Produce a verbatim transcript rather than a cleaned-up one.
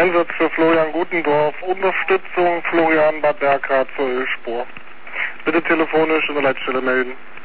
Einsatz für Florian Gutendorf, Unterstützung Florian Bad Bergrad zur Ölspur. Bitte telefonisch in der Leitstelle melden.